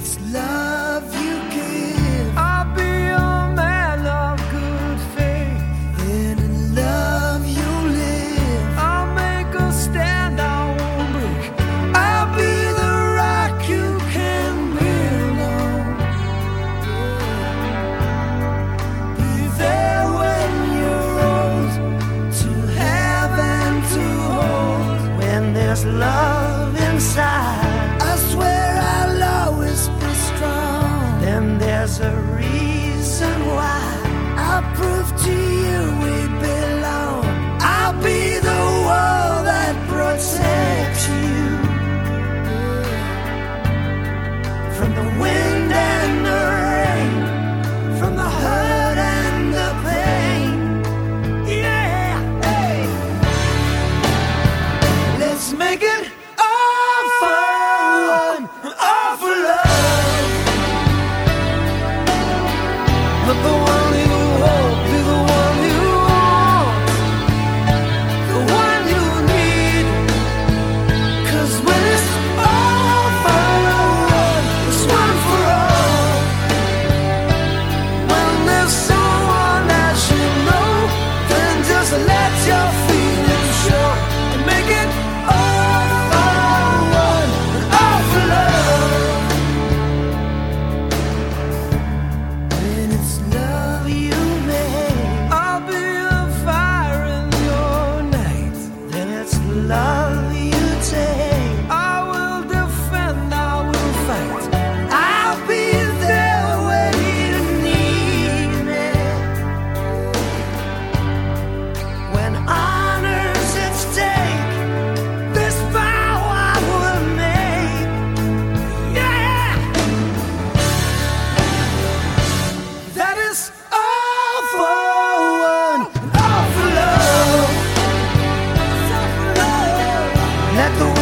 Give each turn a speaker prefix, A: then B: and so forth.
A: it's love you give.
B: I'll be a man of good faith.
A: And in love you live.
B: I'll make a stand, I won't break.
A: I'll be the rock you can build on. Be there when you're old, to have and to hold.
B: When there's love inside,
A: I swear I'll always be strong.
B: then there's a reason why.
A: I'll prove to you we belong. I'll be the wall that protects you from the wind and the rain, from the hurt and the pain. Yeah, hey. Let's make it all fun, all for love.
B: Let the one you hold be the one you want, the one you need.
A: 'Cause when it's all for one, it's one for all.
B: When there's someone that you know,
A: Then just let your feelings show and make it all for one, all for love. When it's love you make,
B: I'll be a fire in your night.
A: then it's love you take.
B: I will defend, I will fight.
A: I'll be there when you need me. When honor's at stake, this vow I will make. Yeah, that is all for one, all for love. Let the